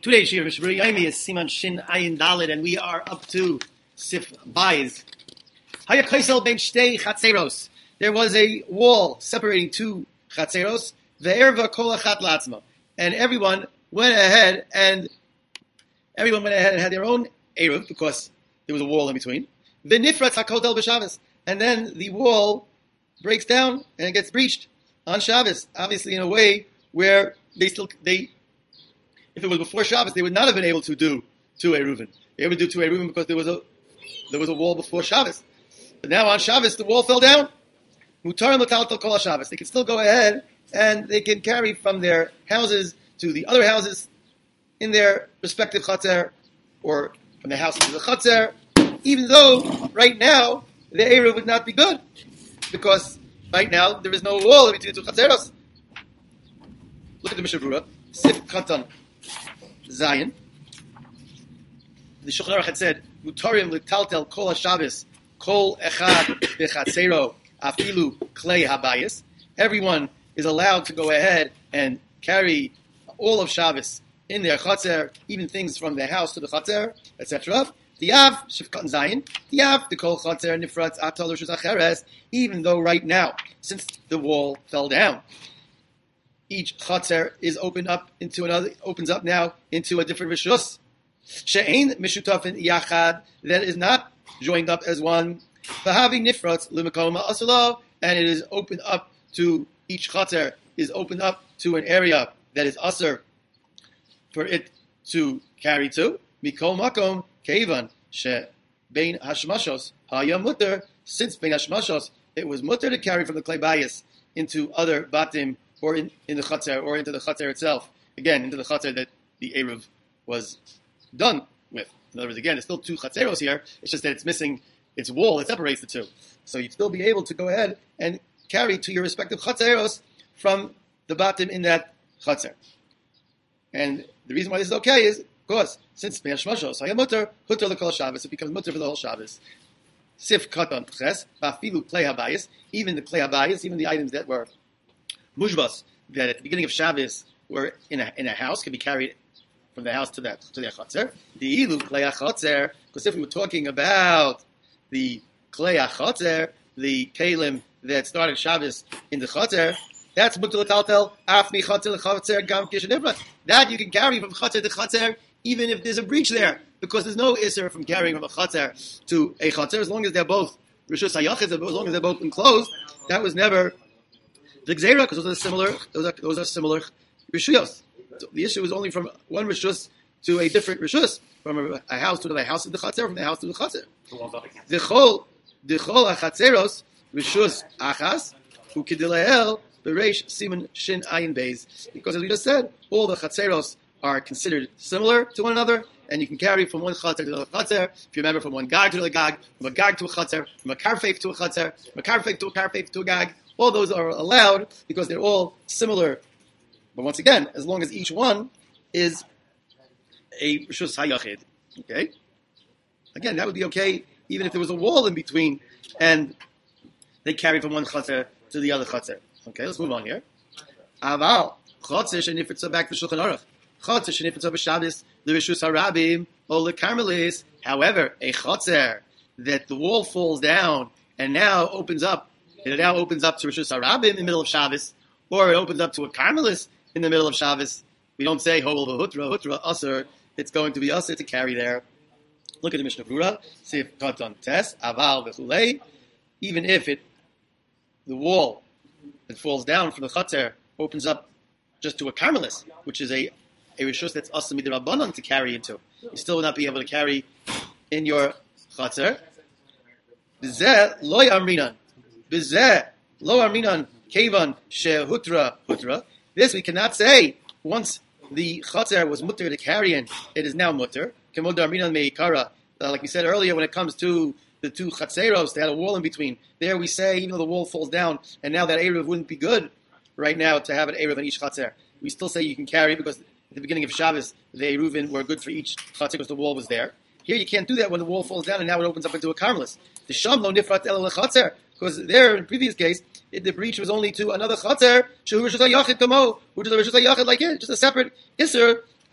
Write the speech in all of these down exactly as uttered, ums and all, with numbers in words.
Today's Shir Mishburi Yomi is Siman Shin Ayin Dalid, and we are up to Sif Bayz. Haya Kaisel Ben Shtei Chatzeros. There was a wall separating two Chatzeros. Ve'erva Kol Achat Latzma, and everyone went ahead and everyone went ahead and had their own eruv because there was a wall in between. Ve'nifratz HaKotel b'Shabbos, and then the wall breaks down and it gets breached on Shabbos. Obviously, in a way where they still they. If it was before Shabbos, they would not have been able to do two eruvin. They would do two eruvin because there was a there was a wall before Shabbos. But now on Shabbos, the wall fell down. Mutarim l'taltal kol Shabbos. They can still go ahead and they can carry from their houses to the other houses in their respective chatzer, or from their house to the chatzer, even though right now the eruv would not be good because right now there is no wall between the two chatzeros. Look at the Mishnah Berurah, Sif Katan Zion. The Shulchan Aruch had said, "Mutarim l'taltel kol Shabbos, kol echad bechatzero, afilu klei habayis." Everyone is allowed to go ahead and carry all of Shabbos in their chatzer, even things from their house to the chatzer, et cetera. Diav shifkat Zion, diav the kol chatzer nifratz atal rishus acheres. Even though right now, since the wall fell down, each chatzer is opened up into another, opens up now into a different rishus. She'ein mishutafin yachad, that is not joined up as one. V'havi nifratz l'makom ha'asalo, and it is opened up to each chatzer is opened up to an area that is aser for it to carry to. Mikol makom kevan she bein hashmashos hayam mutter, since bein hashmashos it was mutter to carry from the klei bayis into other batim, or in, in the chatzer, or into the chatzer itself. Again, into the chatzer that the eruv was done with. In other words, again, there's still two chatzeros here. It's just that it's missing its wall that separates the two. So you'd still be able to go ahead and carry to your respective chatzeros from the batim in that chatzer. And the reason why this is okay is because since be'ash mashos hayam mutter hutter l'kol Shabbos, it becomes mutter for the whole Shabbos. Sif katan ches ba'afilu klei habayis, even the klei habayis, even the items that were mushbas, that at the beginning of Shabbos were in a in a house, can be carried from the house to that to their chatzer. The ilu klei chatzer, because if we were talking about the klei chatzer, the kalim that started Shabbos in the chatzer, that's mutar l'taltel af mi chatzer l'chatzer gam kishenivrat. That you can carry from chatzer to chatzer even if there's a breach there, because there's no isser from carrying from a chatzer to a chatzer as long as they're both rishus hayachid, as long as they're both enclosed. That was never the Gzeira, because those are similar. Those are those are similar rishuyos. So the issue is only from one rishus to a different rishus, from a, a house to the house of the chatzer, from the house to the chatzer. The chol, the chol achatzeros rishus achas ukidilael bereish siman shin ayin beis. Because as we just said, all the chatzeros are considered similar to one another, and you can carry from one chatzer to another chatzer. If you remember, from one gag to a gag, from a gag to a chatzer, from a karfeif to a chatzer, from a karfeif to a karfeif to a gag. All those are allowed because they're all similar. But once again, as long as each one is a rishus hayachid. Okay? Again, that would be okay even if there was a wall in between and they carried from one chatzer to the other chatzer. Okay, let's move on here. Aval, chatzer shenifetza, back to Shulchan Aruch. Chatzer shenifetza b'Shabbos, l'rishus harabim, or l'karmelis. However, a chatzer that the wall falls down and now opens up, it now opens up to Rishus Harabim in the middle of Shabbos, or it opens up to a Carmelis in the middle of Shabbos. We don't say Hol v'Hutra, Hutra Aser. It's going to be Aser to carry there. Look at the Mishnah Berurah. Sif Katan Tes Aval v'Chulei. Even if it, the wall that falls down from the Chatzer opens up just to a Carmelis, which is a a Rishus that's Aser midrabanan to carry into, you still will not be able to carry in your Chatzer. B'zeh lo yamrinan. Bizeh lo arminan kevan shehutra hutra. This we cannot say. Once the chatzer was mutter to carry in, it is now mutter. Kemod arminan meikara. Like we said earlier, when it comes to the two chatzeros, they had a wall in between. There we say, even though the wall falls down, and now that eruv wouldn't be good right now to have an eruv in each chatzer. We still say you can carry because at the beginning of Shabbos, the eruvin were good for each chatzer because the wall was there. Here you can't do that when the wall falls down and now it opens up into a carmelis. The sham lo nifrat el lechatzer. Because there, in the previous case, it, the breach was only to another chatzer, shehu rishus hayachid kamo, which is a rishus hayachid like it, just a separate isser,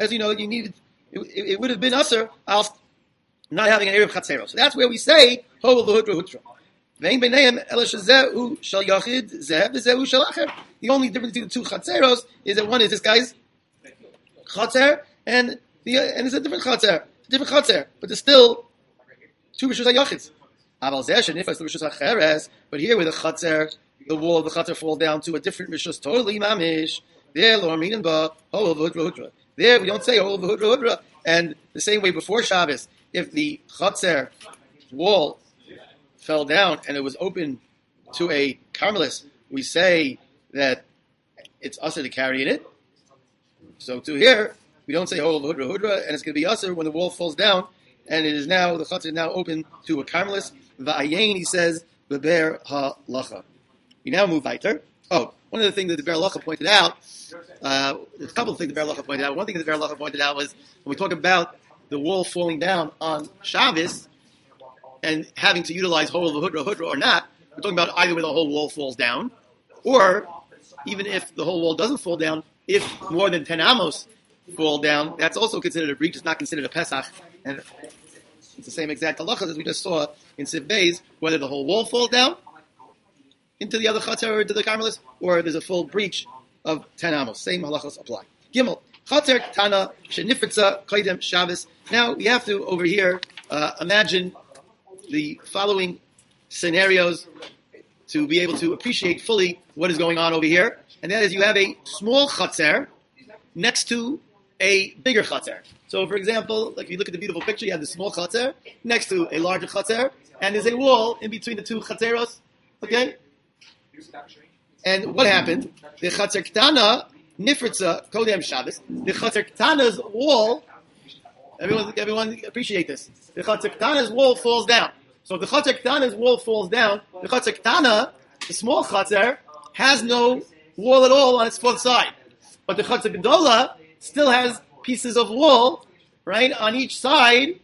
as you know, you needed, it, it, it would have been usher al not having an Erev Chatzeros. So that's where we say, Hol v'hutra hutra. Ve'in b'neihem ela shezehu shel yachid zeh v'zehu shel acher. The only difference between the two Chatzeros is that one is this guy's Chatzer, and the and it's a different Chatzer, different Chatzer, but there's still two Rishus HaYachids. Aval zeh shenifas the Rishus HaCheres, but here with the Chatzer, the wall of the Chatzer falls down to a different Rishus, totally mamish. There, lo aminin ba hol v'hutra hutra. There, we don't say hol v'hutra hutra. And the same way before Shabbos, if the Chatzer wall fell down and it was open to a Carmelis, we say that it's usher to carry in it. So to here, we don't say hol v'hudra hudra, and it's going to be usher when the wall falls down, and it is now, the Chatzer is now open to a Carmelis. Va'ayin, he says, beber halacha. We now move weiter. Oh, one of the things that the Ber Halacha pointed out, uh, there's a couple of things the Ber Halacha pointed out. One thing that the Ber Halacha pointed out was when we talk about the wall falling down on Shabbos and having to utilize hol v'hudra hudra or not, we're talking about either where the whole wall falls down, or even if the whole wall doesn't fall down, if more than ten amos fall down, that's also considered a breach. It's not considered a Pesach. And it's the same exact halachas as we just saw in Siv Beis, whether the whole wall falls down into the other Chatzer or into the Carmelis, or there's a full breach of ten amos. Same halachas apply. Gimel. Chatzer Tana Shenifritza Koidem Shabbos. Now we have to over here uh, imagine the following scenarios to be able to appreciate fully what is going on over here, and that is you have a small Chatzer next to a bigger Chatzer. So, for example, like if you look at the beautiful picture, you have the small Chatzer next to a larger Chatzer, and there's a wall in between the two Chatzeros. Okay, and what happened? The Chatzer Ktana Nifritza Kodem Shabbos. The Chatzer Ktana's wall. Everyone, everyone appreciate this. The Chatzer Ktana's wall falls down. So if the Chatzer Ktana's wall falls down, the Chatzer Ktana, the small Chatzer, has no wall at all on its fourth side. But the Chatzer Gedola still has pieces of wall, right, on each side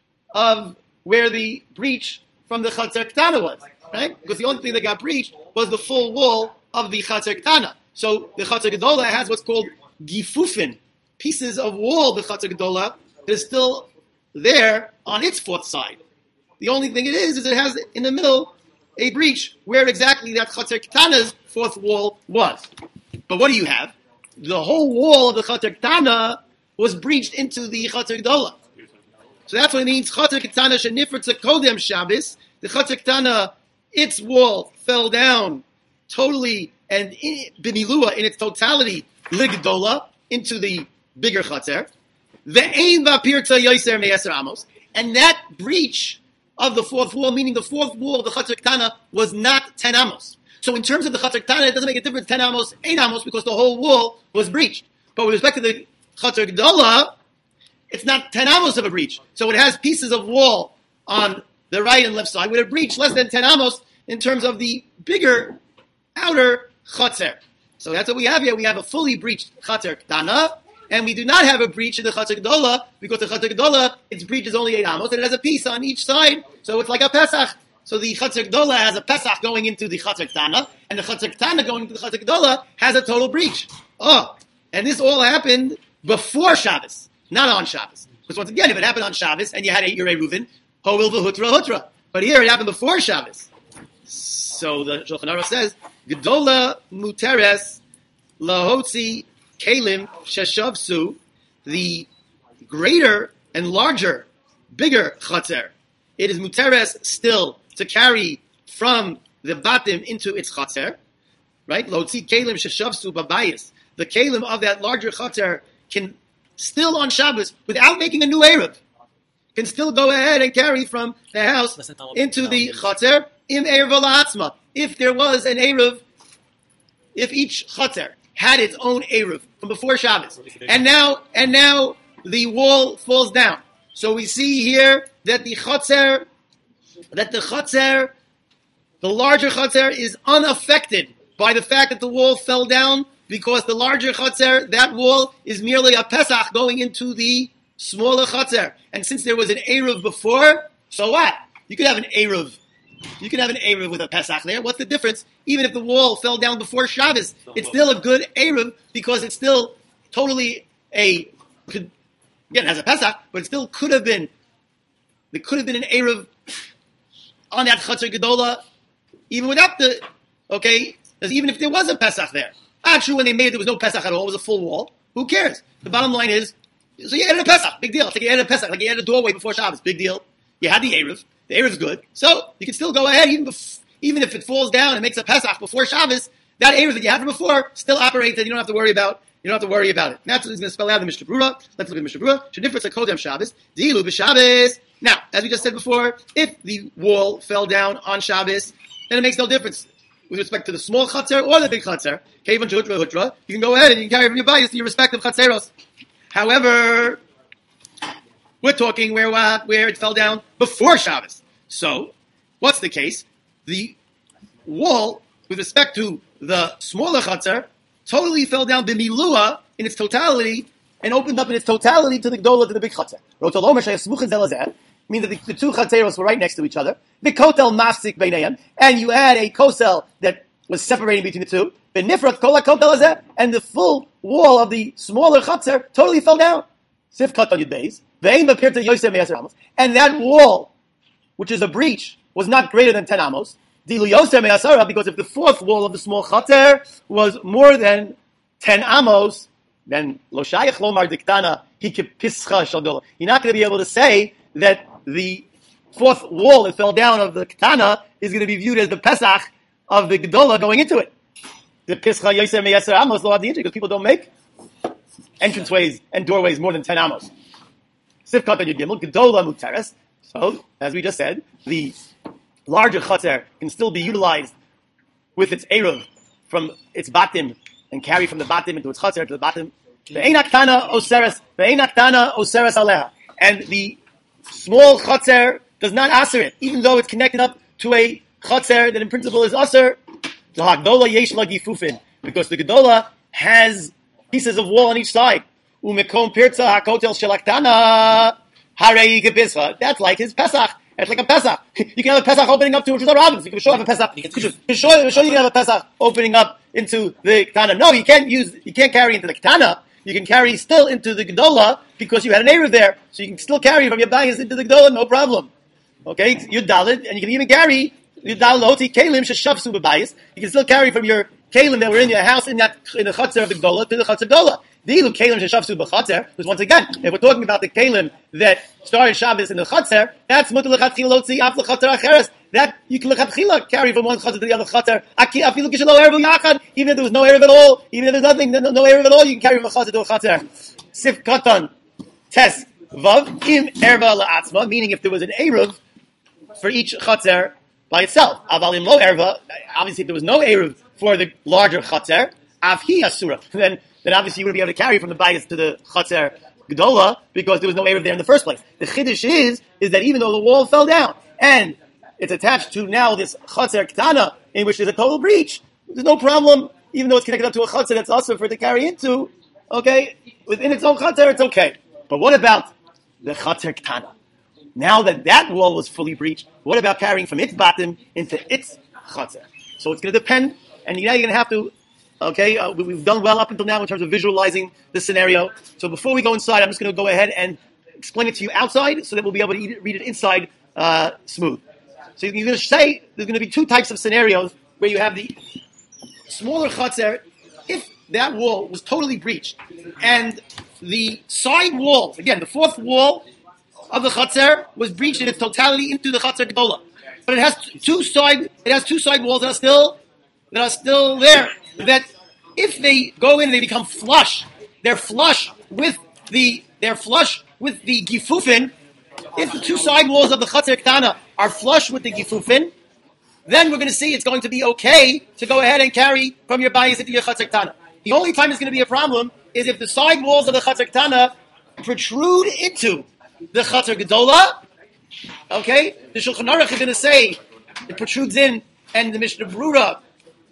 of where the breach from the Chatzer Ktana was, right? Because the only thing that got breached was the full wall of the Chatzer Ktana. So the Chatzer Gedola has what's called gifufin, pieces of wall, the Chatzer Gedola, is still there on its fourth side. The only thing it is, is it has in the middle a breach where exactly that Chatzer Ktana's fourth wall was. But what do you have? The whole wall of the Chatzer Ktana was breached into the Chatzer Gedola. So that's what it means, Chatzer Ktana Shenifritza Kodem Shabbos. The Chatzer Ktana, its wall fell down totally and b'milua in its totality, ligdola, into the bigger Chatzer. Ve'ein va'pirta yoser me'eser amos. And that breach of the fourth wall, meaning the fourth wall of the Chatzer Ktana, was not ten amos. So in terms of the Chatzer Ktana, it doesn't make a difference, ten amos, eight amos, because the whole wall was breached. But with respect to the Chatzer Gedola, it's not ten amos of a breach. So it has pieces of wall on the right and left side with a breach less than ten amos in terms of the bigger outer Chatzer. So that's what we have here. We have a fully breached Chatzer Ktana, and we do not have a breach in the Chatzer Gedola, because the Chatzer Gedola, its breach is only eight amos, and it has a piece on each side, so it's like a Pesach. So the Chatzer Gedola has a Pesach going into the Chatzer Ktana, and the Chatzer Ktana going into the Chatzer Gedola has a total breach. Oh, and this all happened before Shabbos, not on Shabbos. Because once again, if it happened on Shabbos, and you had eight Yerei Reuven, Ho'il v'hutra hutra. But here it happened before Shabbos. So the Shulchan Aruch says, Gedola muteres lahotzi kalim sheshavsu, the greater and larger, bigger Chatzer. It is muteres still to carry from the batim into its Chatzer, right? Lahotzi kalim sheshavsu babayis. The kalim of that larger Chatzer can still on Shabbos, without making a new Erev, can still go ahead and carry from the house into the Chatzer, im Erev la'atzma. If there was an Erev, if each Chatzer had its own Erev from before Shabbos, and now, and now the wall falls down. So we see here that the Chatzer, that the Chatzer, the larger Chatzer is unaffected by the fact that the wall fell down, because the larger Chatzer, that wall is merely a Pesach going into the smaller Chatzer. And since there was an Erev before, so what? You could have an Erev. You can have an Erev with a Pesach there. What's the difference? Even if the wall fell down before Shabbos, it's still a good Erev, because it's still totally a could, again, it has a Pesach, but it still could have been, there could have been an Erev on that Chatzar Gedola, even without the, okay, even if there was a Pesach there. Actually, when they made it, there was no Pesach at all, it was a full wall. Who cares? The bottom line is, so you added a Pesach, big deal. It's like you added a Pesach, like you added a doorway before Shabbos, big deal. You had the Erev, the Erev's good, so you can still go ahead, even bef- even if it falls down and makes a Pesach before Shabbos, that Erev that you had from before still operates, and you don't have to worry about, you don't have to worry about it. And that's what he's going to spell out in the Mishnah Brura. Let's look at the Mishnah Brura. Shedifritz HaKodem Shabbos, Dilu b'Shabbos. Now, as we just said before, if the wall fell down on Shabbos, then it makes no difference with respect to the small Chatzar or the big Chatzar. Kevan Hutra Hutra, you can go ahead and you can carry from your bias to your respective Chatzeros. However, we're talking where what, where it fell down before Shabbos. So, what's the case? The wall, with respect to the smaller Chatzar, totally fell down b'milua in its totality and opened up in its totality to the Gdola, to the big Chatzar. Means that the, the two Chatzeros were right next to each other. The kotel mafsik beineim, and you had a kosel that was separating between the two. The nifrat kol kotel hazeh, and the full wall of the smaller Chatzar totally fell down. Sif kat on yud beis. Ve'im appeared to Yosef me'aser amos, and that wall, which is a breach, was not greater than ten amos. Dilu Yosef me'asara, because if the fourth wall of the small Chatzar was more than ten amos, then lo shayach lomar diktana hike pischa shadol. You're not going to be able to say that the fourth wall that fell down of the Ketana is going to be viewed as the Pesach of the Gedola going into it. The Pischa Yosef Me'aser Amos lo adiyinchi, because people don't make entranceways and doorways more than ten amos. Sifkat and Yud Gedola Muteres. So, as we just said, the larger Chatzar can still be utilized with its Eruv from its Batim and carry from the Batim into its Chatzar to the Batim. Ve'ein Aktana Oseres, Ve'ein Aktana Oseres Aleha. And the small Chatzar does not aser it, even though it's connected up to a Chatzar that in principle is aser. The Hagdola Yesh La Gifufin, because the Gedola has pieces of wall on each side. Umekom Pirza HaKotel Shelaktana Harei Gebizcha. That's like his Pesach. That's like a Pesach. You can have a Pesach opening up to Rosh Hashanah. You can sure have a Pesach. You can sure, sure you can have a Pesach opening up into the Ketana. No, you can't use. You can't carry into the Ketana. You can carry still into the Gedola because you had an Erev there, so you can still carry from your bias into the Gedola, no problem. Okay, you're Dalit, and you can even carry your Dalit Kalim Sheshafsu b'bayis. You can still carry from your Kalim that were in your house in that in the Chatzar of the Gedola to the Chatzar Gedola. The Ilu Kalim Sheshafsu b'Chatzar, because once again, if we're talking about the Kalim that started Shabbos in the Chatzar, that's Mutal Lechatchila Lotzi Af Lechatzar Acheres. That you can Lechatchila carry from one Chatzar to the other Chatzar. Afilu Kishalo Erev Yachad, even if there was no Erev at all, even if there's nothing, no, no Erev at all, you can carry from a Chatzar to a Chatzar. Sif Katan Tes Vav Im Erva La'atzma, meaning if there was an Erev for each Chatzar by itself. Avalim Lo Erva, obviously if there was no Erev for the larger Chatzar, Avhi Asura, then then obviously you wouldn't be able to carry from the bias to the Chatzar Gedola because there was no Erev there in the first place. The Chiddush is, is that even though the wall fell down and it's attached to now this Chatzar Ketana in which there's a total breach, there's no problem, even though it's connected up to a Chatzar that's also for it to carry into, okay, within its own Chatzar, it's okay. But what about the Chatzar Ketana? Now that that wall was fully breached, what about carrying from its bottom into its Chatzar? So it's going to depend, and now you're going to have to Okay, uh, we, we've done well up until now in terms of visualizing the scenario. So before we go inside, I'm just going to go ahead and explain it to you outside so that we'll be able to eat it, read it inside uh, smooth. So you're going to say there's going to be two types of scenarios where you have the smaller Chatzar, if that wall was totally breached, and the side walls, again, the fourth wall of the Chatzar was breached in its totality into the Chatzar Gedola. But it has two side, it has two side walls that are still, that are still there. That if they go in and they become flush, they're flush with the they're flush with the gifufin. If the two side walls of the Chatzar Ketana are flush with the gifufin, then we're going to see it's going to be okay to go ahead and carry from your bias into your Chatzar Ketana. The only time it's going to be a problem is if the side walls of the Chatzar Ketana protrude into the Chatzar Gedola. Okay, the Shulchan Aruch is going to say it protrudes in, and the Mishnah Brura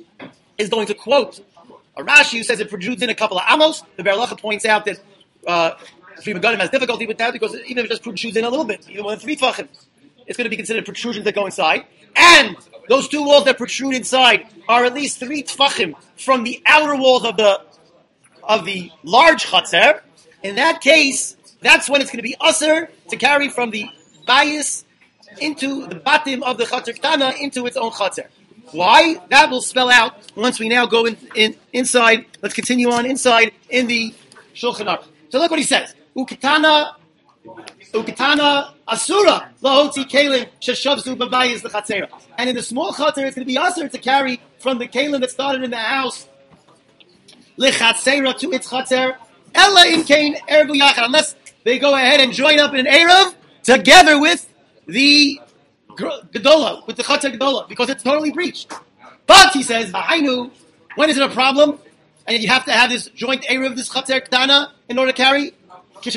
is going to quote a Rashi who says it protrudes in a couple of amos. The Be'er Halacha points out that uh, Free Megadim has difficulty with that because even if it just protrudes in a little bit, even more than three tefachim, it's going to be considered protrusions that go inside. And those two walls that protrude inside are at least three tefachim from the outer walls of the of the large chatzar. In that case, that's when it's going to be usher to carry from the bias into the batim of the chater ktana into its own chater. Why? That will spell out once we now go in, in inside. Let's continue on inside in the Shulchan Aruch. So look what he says. Ukitana, ukitana asura lahoti kelim sheshavzu b'bayis lechatzera. And in the small chater, it's going to be usher to carry from the kelim that started in the house lechatzera to its chater. Ella in kain erbu yachad, unless they go ahead and join up in an erev together with the Gedola, with the Chatzar Gedola, because it's totally breached. But, he says, V'hainu, when is it a problem? And you have to have this joint Erev, this Chatzar Ktana, in order to carry? If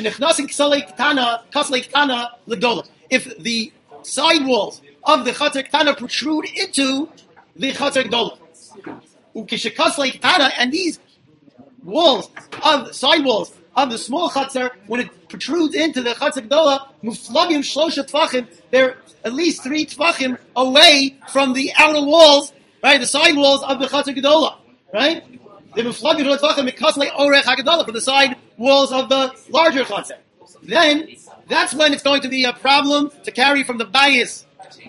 the side walls of the Chatzar Ktana protrude into the Chatzar Gedola, and these walls, of side walls, of the small chatzar, when it protrudes into the chatzar gedola, muflagim shlosha tfachim, they're at least three tfachim away from the outer walls, right, the side walls of the chatzar gedola, right? The muflagim shlosha tfachim mikasle orech hagedola, from the side walls of the larger chatzar. Then, that's when it's going to be a problem to carry from the bias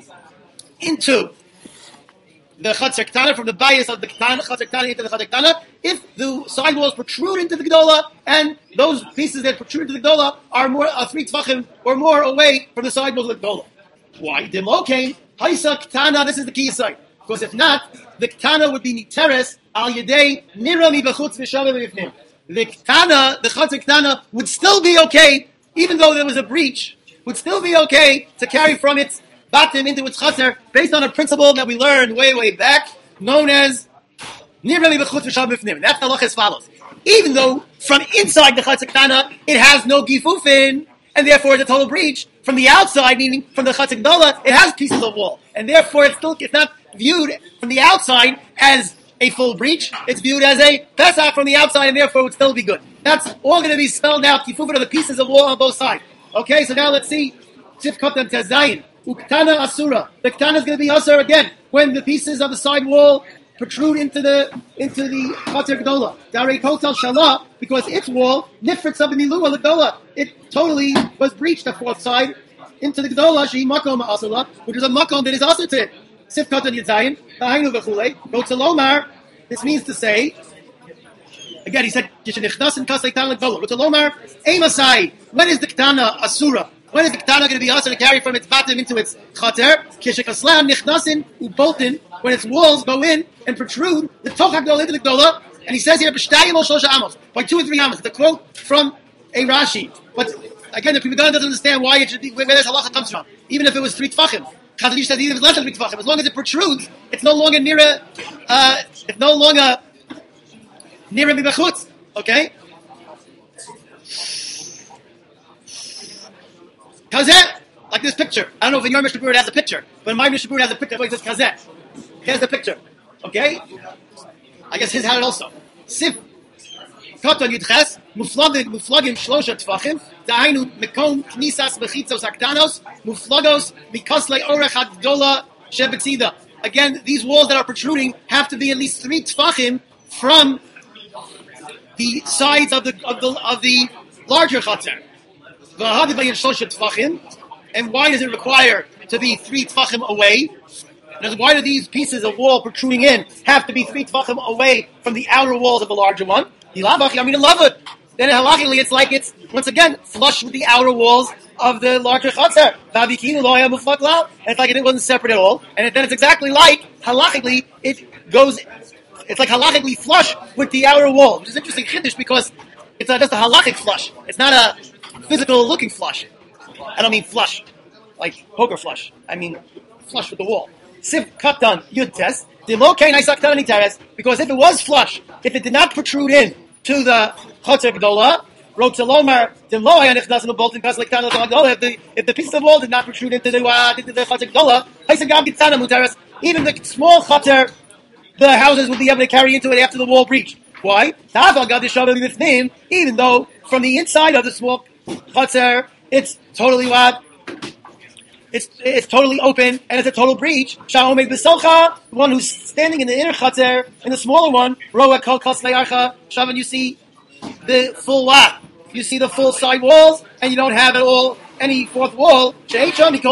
into the chatzar ktana, from the bias of the ktana, chatzar ktana into the chatzar ktana, if the side walls protrude into the gedola, and those pieces that protrude into the gedola are more uh, three tfachim or more away from the side walls of the gedola. Why? Dimokain haisa ktana. This is the key side, because if not, the ktana would be niteres al yedei nira mi bechutz v'shaveh v'ifnim. The ktana, the chatzar ktana, would still be okay, even though there was a breach. Would still be okay to carry from its batim into its chatzar, based on a principle that we learned way, way back, known as nirali b'chutz v'shav b'fnim. That's the halacha as follows. Even though from inside the chatzar ktana it has no gifufin, and therefore it's a total breach, from the outside, meaning from the chatzar gedola, it has pieces of wall, and therefore it's still it's not viewed from the outside as a full breach. It's viewed as a pesach from the outside, and therefore it would still be good. That's all going to be spelled out. Gifufin are the pieces of wall on both sides. Okay, so now let's see. Sif kotam tezayin. Uktana asura. The ktana is going to be asur again when the pieces of the side wall protrude into the into the chatzar gedola. Darei kotel shalah, because its wall nifritz of the milua gedola. It totally was breached the fourth side into the gedola. Shehi makom asura, which is a makom that is asur to it. Sif kotam yitzayin. Ta'aynu v'chulei. Rotzalomar. This means to say. Again, he said yishenichnas and kasei tan gedola. Rotzalomar. Eimasai. When is the ktana asura? When is the ktana going to be asked to carry from its batim into its chater? Kishekaslan nichnasin uboltin, when its walls go in and protrude the tochak gedola into the gedola. And he says here b'shtayim or shlosha amos, by two or three amos. The quote from a Rashi. But again, the Pri Megadan doesn't understand why it should be where this halacha comes from. Even if it was three tfachim, Chazon says even if it's less than three tfachim, as long as it protrudes, it's no longer near a, uh, it's no longer near a mibachutz. Okay. Kazeh, like this picture. I don't know if in your Mishnah Berurah has a picture, but in my Mishnah Berurah has a picture. It says Kazeh. Here's the picture. Okay? I guess his had it also. Sif. Koton Yudches. Muflagim, muflagim shlosha tfachim. Da'ainu mekom knisas bechitzos aktanos. Muflagos mikosle orech hadola shebetzida. Again, these walls that are protruding have to be at least three tfachim from the sides of the of the of the larger chatzar. And why does it require to be three tfachim away? And why do these pieces of wall protruding in have to be three tfachim away from the outer walls of the larger one? I mean, love it. Then halachically, it's like it's once again flush with the outer walls of the larger chatzar. And it's like it wasn't separate at all. And then it's exactly like halachically it goes. It's like halachically flush with the outer wall, which is interesting chiddush because it's a, just a halachic flush. It's not a physical looking flush. I don't mean flush, like poker flush. I mean flush with the wall. Siv katan yud tes demokain isaktan niteres, because if it was flush, if it did not protrude in to the chatzar gedola, wrote to Lomar demlo hayanichnas no boltin kas like tan gedola. If the if the piece of wall did not protrude into the uh, into the chatzar gedola, haisagam gitzana muteres. Even the small chatzar, the houses would be able to carry into it after the wall breached. Why? Even though from the inside of the small chatzar, it's totally what? It's it's totally open and it's a total breach. Sha'omed b'socha, the one who's standing in the inner chatzar, in the smaller one, roa kol kos le'archa. Shavan, you see the full what? you see the full side walls, and you don't have at all any fourth wall. There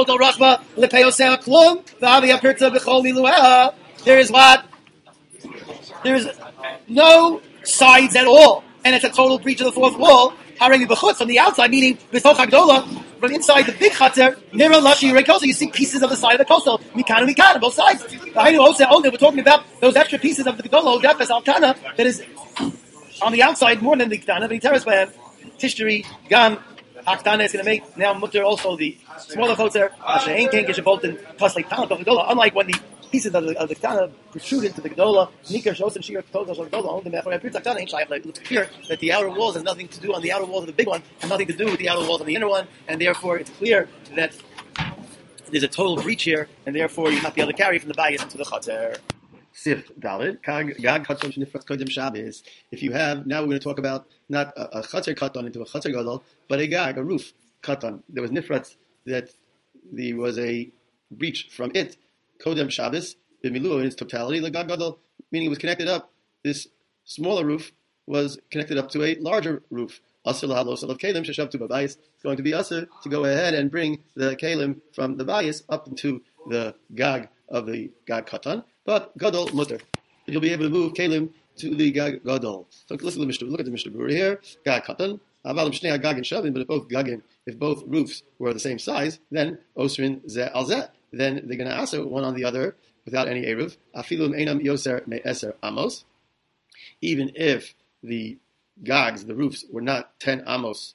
is what? There is no sides at all, and it's a total breach of the fourth wall. From the outside, meaning from the inside the big chutzner, nira lashi rekosa. You see pieces of the side of the coastal, mikan and mikan, both sides. We're talking about those extra pieces of the gedola odefes altana that is on the outside more than the ktana. But terrace plan, tishteri gam haktana is going to make now mutter also the smaller chutzner. Unlike when the pieces of the, of the Ketana protrude into the Gedola, Nikar Shos and Shir Total Shos Gedola, only Mefar Epir Taktana ain't Shaykh. It's clear that the outer walls has nothing to do on the outer walls of the big one, has nothing to do with the outer walls of the inner one, and therefore it's clear that there's a total breach here, and therefore you'll not be able to carry from the bayis to the Chater. Sif Dalid, Gag Chatzon Shnifratz Kodim Shabbos. If you have, now we're going to talk about not a, a Chater Katan into a Chater Gadol, but a Gag, a roof Katan. There was Nifratz that there was a breach from it. Kodem Shabbos, b'milu in its totality, l'gag gadol, meaning it was connected up. This smaller roof was connected up to a larger roof. Asur lahalos of kalim sheshavtu b'bayis. It's going to be asur to go ahead and bring the kalim from the bayis up into the gag of the gag katan. But gadol mutter, you'll be able to move kalim to the gag gadol. So listen to the Mishnah. Look at the Mishnah Berurah here. Gag katan. Avalim shnei gag and shavim. But if both gagin, if both roofs were the same size, then osrin zeh al zeh. Then they're going to answer one on the other without any eruv. Afilum einam yoser me'eser amos. Even if the gags, the roofs, were not ten amos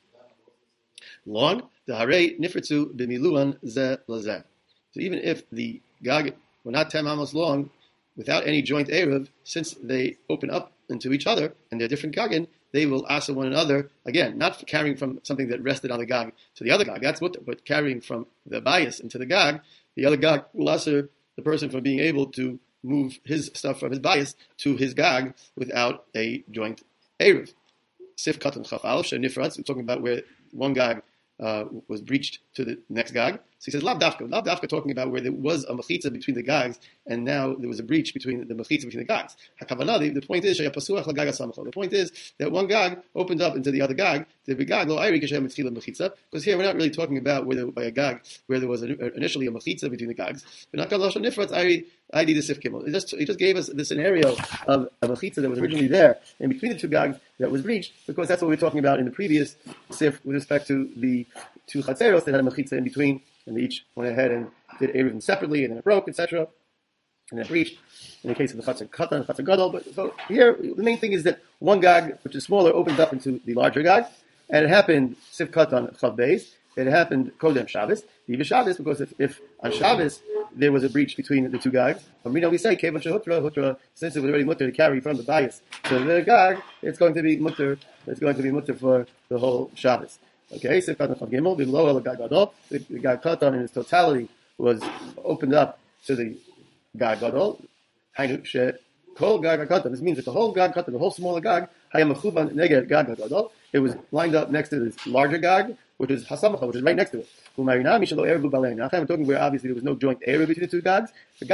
long, the harei nifritzu b'miluan ze lazeh. So even if the gag were not ten amos long, without any joint eruv, since they open up into each other and they're different gagin, they will answer one another, again, not carrying from something that rested on the gag to the other gag, that's what, but carrying from the bias into the gag. The other gag will answer the person from being able to move his stuff from his bias to his gag without a joint eruv. Sif katan chafal shenifratz. We're talking about where one gag uh, was breached to the next gag. So he says lav dafka. Lav dafka talking about where there was a mechitza between the gags, and now there was a breach between the mechitza between the gags. Hakavana. The point is The point is that one gag opened up into the other gag. The gag lo ayri kashem mitzchila mechitza. Because here we're not really talking about where there, by a gag where there was a, initially a mechitza between the gags. But not kalashon nifratz ayri. I did the sif kimmel. It just it just gave us the scenario of a mechitza that was originally there in between the two gags that was breached, because that's what we were talking about in the previous sif with respect to the two chatzeros that had a mechitza in between, and they each went ahead and did eruv separately, and then it broke, et cetera, and it breached. In the case of the chatzer katan, chatzer gadol, but so here the main thing is that one gag, which is smaller, opened up into the larger gag, and it happened sif katan chav beis. It happened kodem Shabbos, the Shabbos, because if, if on Shabbos there was a breach between the two gags, but we know we say kevan shehutra hutra, since it was already mutter to carry from the bias to the gag, it's going to be mutter. It's going to be mutter for the whole Shabbos. Okay, so katan chav gimel below the gag gadol, the gag katan in its totality was opened up to the gag gadol. Hainu she kol gag katan. This means that the whole gag katan, the whole smaller gag, hayam mechuvan neged gag gadol. It was lined up next to this larger gag, which is hasamacha, which is right next to it. We're talking where obviously there was no joint area between the two gags.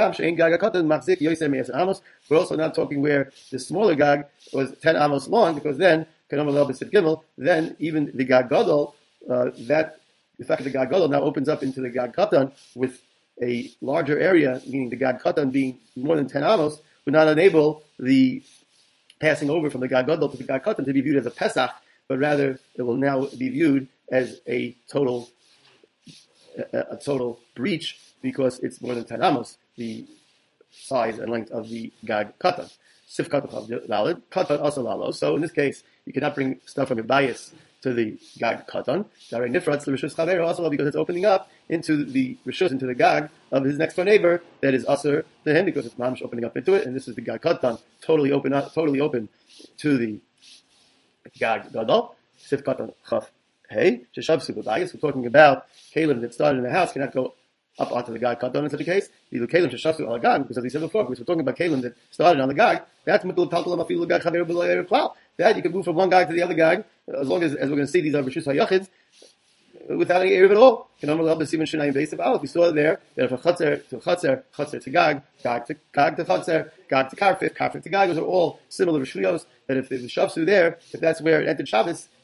We're also not talking where the smaller gag was ten amos long, because then then even the gag gadol, uh, that the fact that the gag gadol now opens up into the gag katan with a larger area, meaning the gag katan being more than ten amos, would not enable the passing over from the gag gadol to the gag katan to be viewed as a pesach, but rather it will now be viewed as a total a, a total breach, because it's more than ten amos, the size and length of the gag katan. Sif katan valid, katan also lalo. So in this case, you cannot bring stuff from your bias to the gag katan. Darei nifratz the rishus chaver also, because it's opening up into the rishus, into the gag of his next door neighbor that is asur to him, because it's mamish opening up into it, and this is the gag katan totally open up, totally open to the gag gadol. Sif katan chaf. Hey, Sheshavsu b'bayis. We're talking about kalim that started in the house cannot go up onto the gag katan in such a case. The kalim sheshavsu al gag, because as we said before, because we're talking about kalim that started on the gag. That's mitul taltalam afilu gag chaver below erev klal. That you can move from one gag to the other gag, as long as, as we're going to see, these are rishus hayachids, without any erev at all. We saw there that if a chatzer to chatzer, chatzer to gag, gag to gag to chatzer, gag to karfif, karfif to gag, those are all similar rishuyos. That if there's a shavsu there, if that's where it entered Shabbos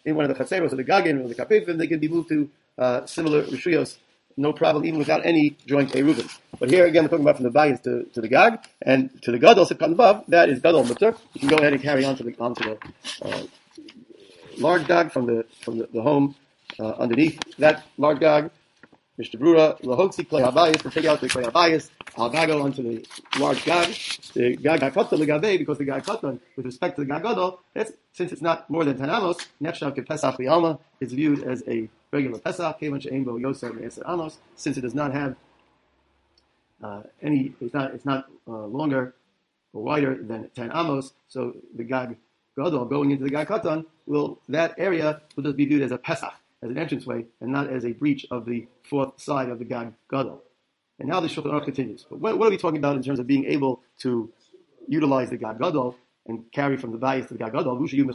in one of the chatzeros or the gagin or the kapifim, they can be moved to uh, similar rishuyos, no problem, even without any joint eruvin. But here again, we're talking about from the bayis to, to the gag, and to the gadol sipkat above, that is gadol mutter. You can go ahead and carry on to the onto the uh, large gag from the from the, the home uh, underneath that large gag. Mishnah Brura, lahotzi klei habayis, to take out the klei habayis, al gago onto the large gag, the gag hakatan legabe, because the gag hakatan, with respect to the gag gadol, since it's not more than ten amos, nefshav ke pesach li'alma, is viewed as a regular pesach, kevan she'ein bo yosef me'eser amos, since it does not have uh, any, it's not, it's not uh, longer or wider than ten amos, so the gag gadol going into the gag hakatan will, that area will just be viewed as a pesach, as an entranceway, and not as a breach of the fourth side of the gag gadol. And now the Shulchan Aruch continues. But what, what are we talking about in terms of being able to utilize the gag gadol and carry from the bayis to the gag gadol?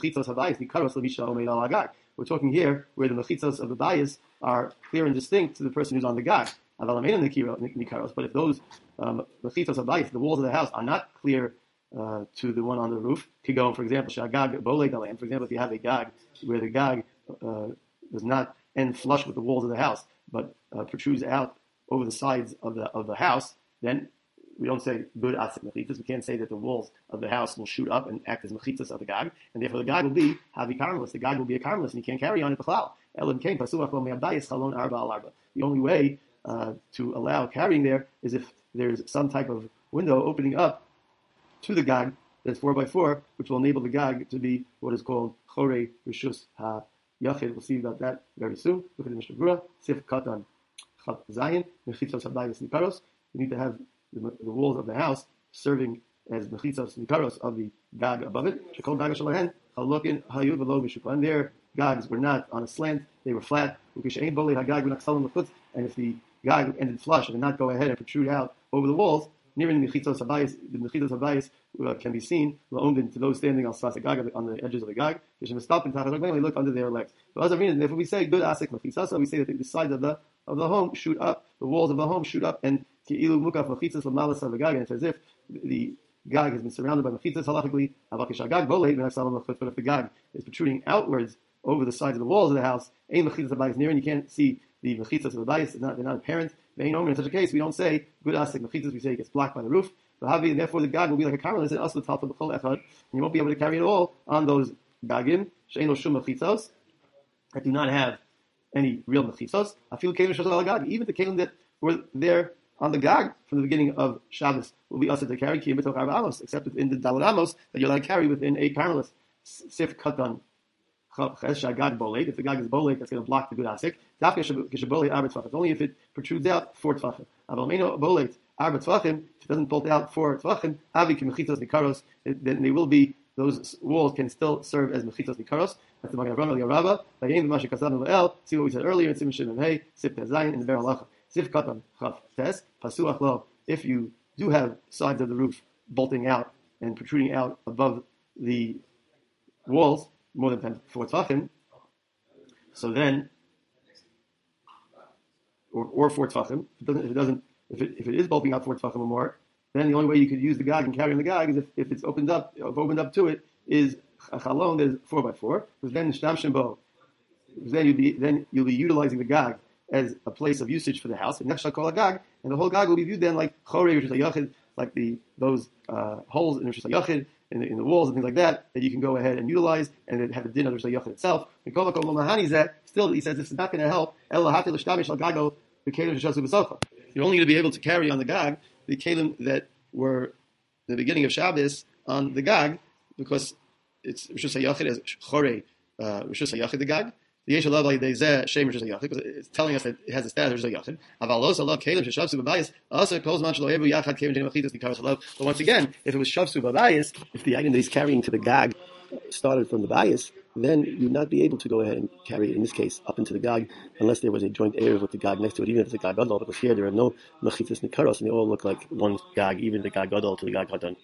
We're talking here where the mechitzos of the bayis are clear and distinct to the person who's on the gag. But if those um, mechitzos of bayis, the walls of the house, are not clear uh, to the one on the roof, to go, for example, shagag bolei dalam. For example, if you have a gag where the gag uh, does not end flush with the walls of the house, but uh, protrudes out over the sides of the of the house, then we don't say good asik mechitzas. We can't say that the walls of the house will shoot up and act as mechitzas of the gag, and therefore the gag will be havi karmelis. The gag will be a karmelis, and you can't carry on it b'chlal. Elim kain pasuach lo me'abayis chalon arba al arba. The only way uh, to allow carrying there is if there's some type of window opening up to the gag that's four by four, which will enable the gag to be what is called chorei rishus ha. Yachid, we'll see about that very soon. Look at the Mishnah Brura, Sif Katan Chav Zayin, Mechitzos Habayis Nikaros. You need to have the, the walls of the house serving as Mechitzos Nikaros of the gag above it. Shekol Gag Shalahen, Halokin Hayud Velo Mishukla. And their gags were not on a slant, they were flat. Ukishain Boli Hagag V'Naksalim L'Chutz. And if the gag ended flush and did not go ahead and protrude out over the walls, near the Mechitzos Habayis, the Mechitzos Habayis uh, can be seen, to those standing on Sfas Gag, on the edges of the Gag. They look under their legs. But if we say good asik mechitzasa, we say that the sides of the of the home shoot up, the walls of the home shoot up, and ki'ilu mukaf mechitzas l'malas of the Gag, and it's as if the Gag has been surrounded by mechitzas halachically. But if the Gag is protruding outwards over the sides of the walls of the house, ain't mechitzas habayis near, and you can't see the mechitzas of the bayis. Not they're not apparent. In such a case, we don't say good asik mechitzas. We say it gets blocked by the roof. And therefore, the gag will be like a karmelis and us the talpa b'chol echad, and you won't be able to carry it all on those gagim she'eno shum mechitzos that do not have any real mechitzos. I feel kelim shazal al gag. Even the kelim that were there on the gag from the beginning of Shabbos will be usher to carry kiyim b'toch arba amos, except within the dalad amos that you're allowed to carry within a karmelis. Sif katan shagag boleit. If the gag is boleit, that's going to block the good asik. Dafka kishaboleit arba tvachim. Only if it protrudes out four tvachim. Aval meino boleit arba tvachim. If it doesn't bolt out four tvachim, avi kimechitzos nikaros. Then they will be. Those walls can still serve as mechitzos nikaros. That's the Magen Avraham Yarava. Vayim v'mashe kasavnu le'el. See what we said earlier in Siman Shin and Hey, Sif Tes Zayin in the Ber Halacha. Sif Katan Chav Tes Pasuach Lo. If you do have sides of the roof bolting out and protruding out above the walls more than ten, four tefachim, so then, or or four tefachim. If it doesn't, if it doesn't, if it if it is bolting out four tefachim or more, then the only way you could use the gag and carry on the gag is if, if it's opened up, if opened up to it is a chalon that is four by four. Because then shtamshim then you'll be then you'll be utilizing the gag as a place of usage for the house. And next call a gag, and the whole gag will be viewed then like chorei rishus hayachid, like the those uh, holes in rishus hayachid in the, in the walls and things like that that you can go ahead and utilize and then have the din of rishus hayachid itself. Still, he says this is not going to help. You're only going to be able to carry on the gag the kelim that were the beginning of Shabbos on the gag, because it's Rishus HaYachid as Chorei Rishus HaYachid the gag. The Yesh Alav Zeh Shem Rishus HaYachid, because it's telling us that it has a status of Rishus HaYachid. Avalos Allah kelim sheshavsu b'bayis also calls man shelo evu yachad kelim shein machitas nikaros alav. But once again, if it was shavsu b'bayis, if the item that he's carrying to the gag started from the bayis, then you'd not be able to go ahead and carry it, in this case, up into the gag, unless there was a joint area with the gag next to it, even if it's a gag gadol, because here there are no mechitas nikaros, and they all look like one gag, even the gag gadol to the gag hadon.